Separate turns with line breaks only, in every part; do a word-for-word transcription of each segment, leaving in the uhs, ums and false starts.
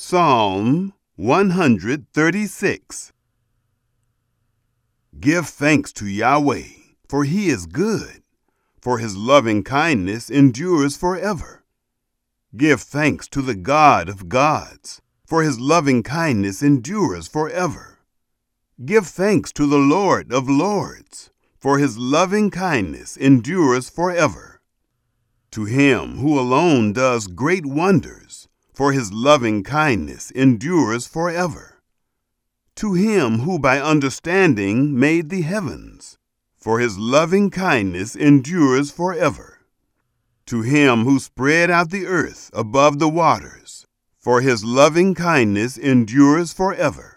Psalm one thirty-six. Give thanks to Yahweh, for he is good, for his loving kindness endures forever. Give thanks to the God of gods, for his loving kindness endures forever. Give thanks to the Lord of lords, for his loving kindness endures forever. To him who alone does great wonders, for his loving kindness endures forever. To him who by understanding made the heavens, for his loving kindness endures forever. To him who spread out the earth above the waters, for his loving kindness endures forever.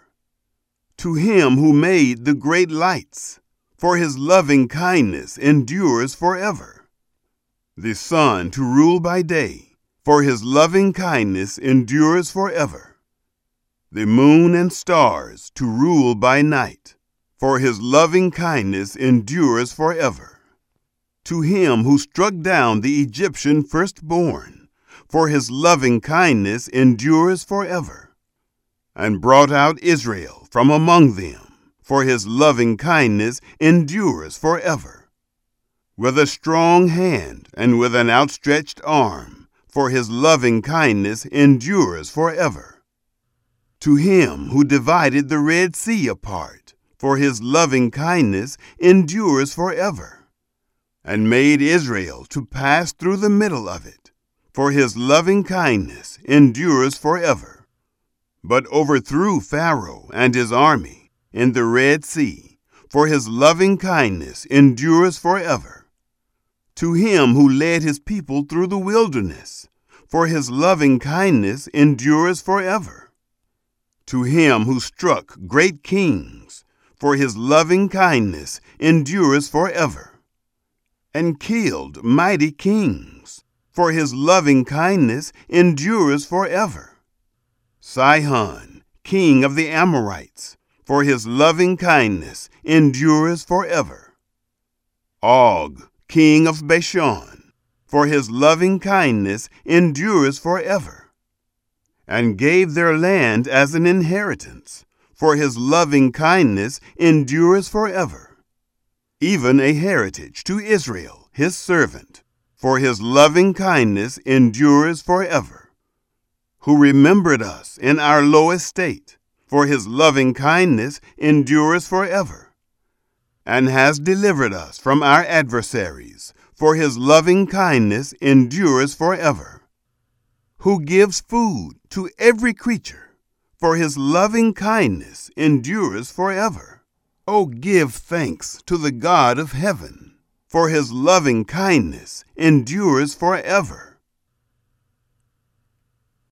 To him who made the great lights, for his loving kindness endures forever. The sun to rule by day, for his loving kindness endures forever. The moon and stars to rule by night, for his loving kindness endures forever. To him who struck down the Egyptian firstborn, for his loving kindness endures forever. And brought out Israel from among them, for his loving kindness endures forever. With a strong hand and with an outstretched arm, for his loving kindness endures forever. To him who divided the Red Sea apart, for his loving kindness endures forever. And made Israel to pass through the middle of it, for his loving kindness endures forever. But overthrew Pharaoh and his army in the Red Sea, for his loving kindness endures forever. To him who led his people through the wilderness, for his loving kindness endures forever. To him who struck great kings, for his loving kindness endures forever. And killed mighty kings, for his loving kindness endures forever. Sihon, king of the Amorites, for his loving kindness endures forever. Og, king of Bashan, for his loving kindness endures forever. And gave their land as an inheritance, for his loving kindness endures forever. Even a heritage to Israel, his servant, for his loving kindness endures forever. Who remembered us in our low estate, for his loving kindness endures forever. And has delivered us from our adversaries, for his loving kindness endures forever. Who gives food to every creature, for his loving kindness endures forever. O give thanks to the God of heaven, for his loving kindness endures forever.